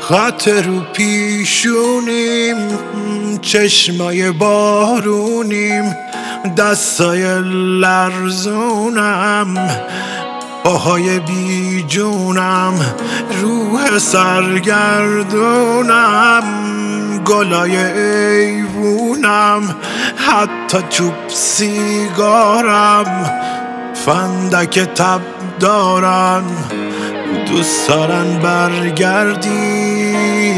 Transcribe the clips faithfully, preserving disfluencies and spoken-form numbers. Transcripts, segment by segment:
خط رو پیشونیم، چشمای بارونیم، دستای لرزونم، پاهای بی جونم، روح سرگردونم، گلای ایوونم، حتی چوب سیگارم، فندک تب دارم. دوست دارن برگردی،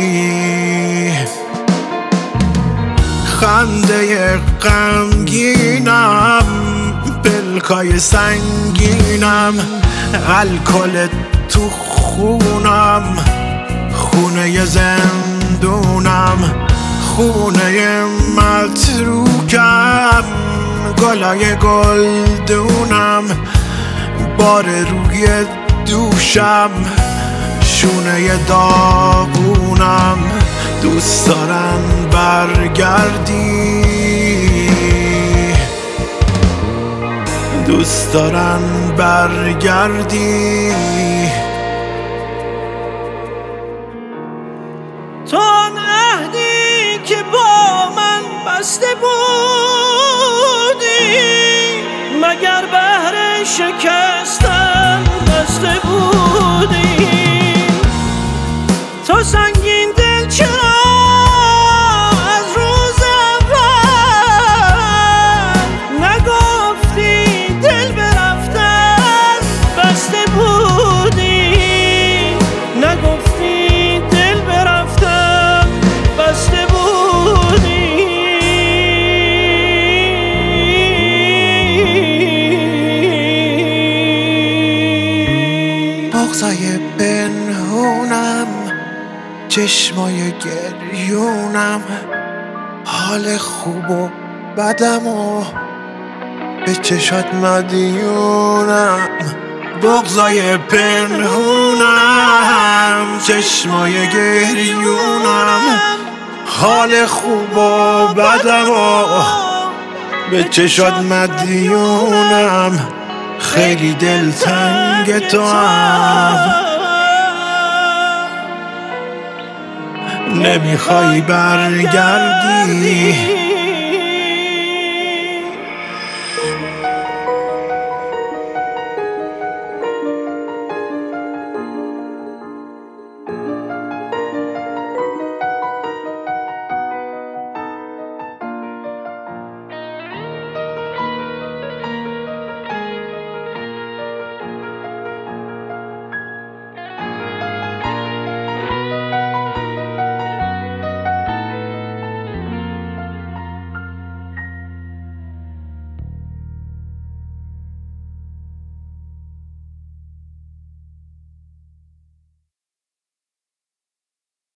خنده غمگینم، پلکای سنگینم، الکل تو خونم، خونه زندونم، خونه متروکم، گلای گلدونم، بار روی دوشم، شونه داغونم. دوست دارن برگردی، دوست دارن برگردی. تو آن عهدی که با من بسته بودی، مگر بهر شکستن بسته بودی؟ تو سنگین دل چرا از روز اول نگفتی دل برفتن بسته بودی؟ نگفتی دل برفتن بسته بودی؟ بغضای پنهونم، چشمای گریونم، حال خوب و بدم و به چشات مدیونم. بغضای پنهونم، چشمای گریونم، حال خوب و بدم و به چشات مدیونم. خیلی دلتنگ تو هم، نمیخوای برگردی.